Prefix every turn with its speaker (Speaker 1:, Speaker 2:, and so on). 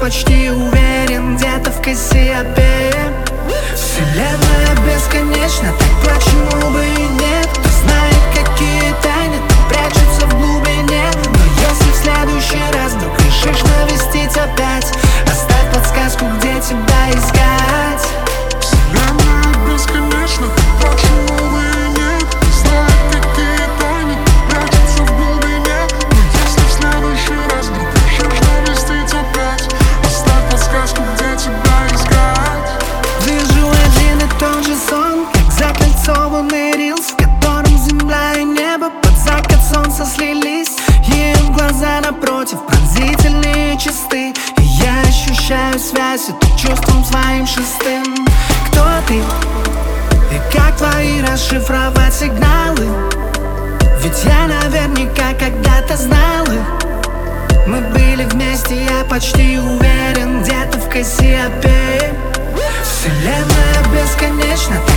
Speaker 1: почти уверен, где-то в Кассиопее. Вселенная бесконечна, так почему бы и нет? Кто знает, какие тайны там прячутся в глубине. Но если в следующий раз вдруг решишь навестить опять, оставь подсказку, где тебя искать.
Speaker 2: Вселенная бесконечна, так почему бы и нет? Кто знает, какие тайны там прячутся в глубине. Но если в следующий раз вдруг решишь навестить опять, оставь подсказку, где тебя искать.
Speaker 1: Вижу один и тот же сон, как закольцованный рилс, в котором земля и небо под закат солнца слились. И в глаза напротив пронзительные и чисты, и я ощущаю связь эту чувством своим шестым. Кто ты? И как твои расшифровать сигналы? Ведь я наверняка когда-то знал их. Мы были вместе, я почти уверен, где-то в Кассиопее. Вселенная бесконечна.